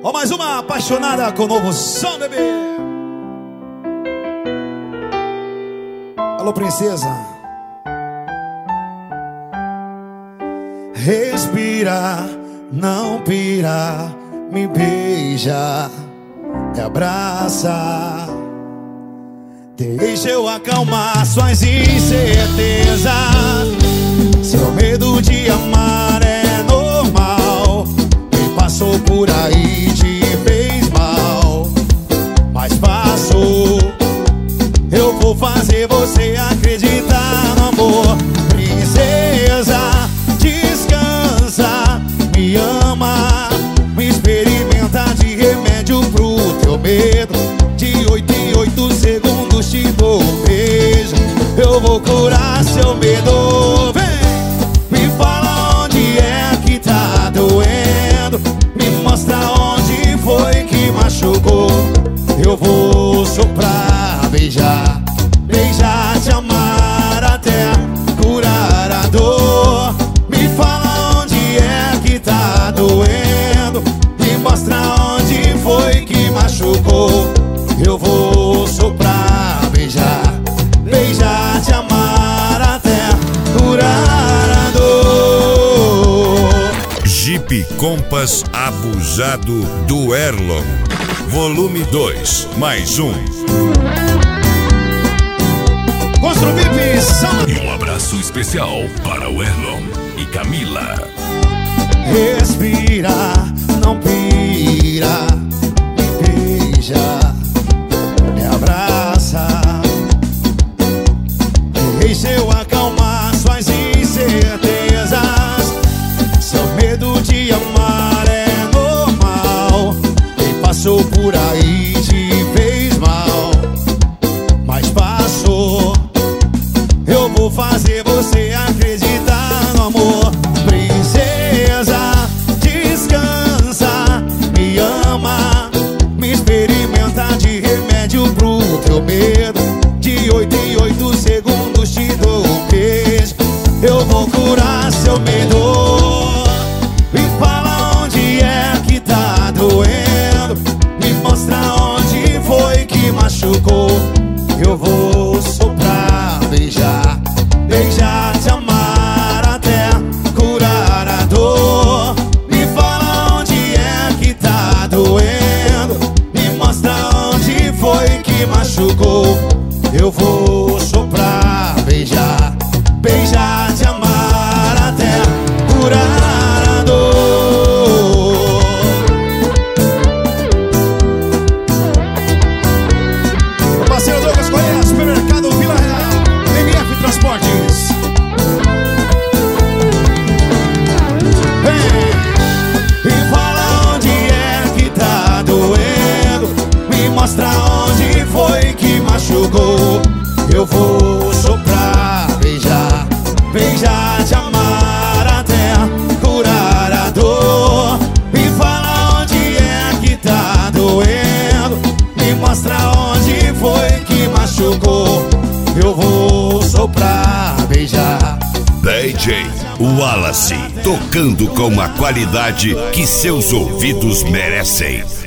Ó, mais uma apaixonada com o novo som, bebê. Alô, princesa. Respira, não pira, me beija, me abraça. Deixa eu acalmar suas incertezas. Seu medo de amar é normal. Quem passou por aí te fez mal, mas passou. Eu vou fazer você acreditar no amor. Princesa, descansa, me ama, me experimenta de remédio pro teu medo. De 8 em 8 segundos te dou um beijo. Eu vou curar seu medo. Vem, me fala onde é que tá doendo. Me mostra onde foi que machucou. Eu vou soprar, beijar, beijar, te amar até curar a dor. Me fala onde é que tá doendo. Me mostra onde foi que machucou. Eu vou soprar, beijar, beijar, te amar até curar a dor. Jeep Compass Abusado do Erlon, volume 2, mais um. E um abraço especial para o Erlon e Camila. Respira, não pira, me beija, me abraça. Deixa eu acalmar suas incertezas. Seu medo de amar é normal. Quem passou por aí te fez mal, mas passou. Eu vou fazer você acreditar no amor. Princesa, descansa, me ama, me experimenta de remédio pro teu medo. De 8 em 8 segundos te dou um beijo. Eu vou curar seu medo. Me fala onde é que tá doendo. Me mostra onde foi que machucou. Eu vou soprar, beijar, beijar, te amar até curar a dor. Me fala onde é que tá doendo. Me mostra onde foi que machucou. Eu vou soprar, beijar, beijar, te amar até curar a dor. O parceiro Douglas Correia, supermercado Vila Real, MF Transportes. Vem, me fala onde é que tá doendo. Me mostra onde foi que machucou. Eu vou soprar, beijar, beijar, te amar até curar a dor. Me fala onde é que tá doendo. Me mostra onde foi que machucou. Eu vou soprar, beijar. DJ Wallace, tocando com a qualidade que seus ouvidos merecem.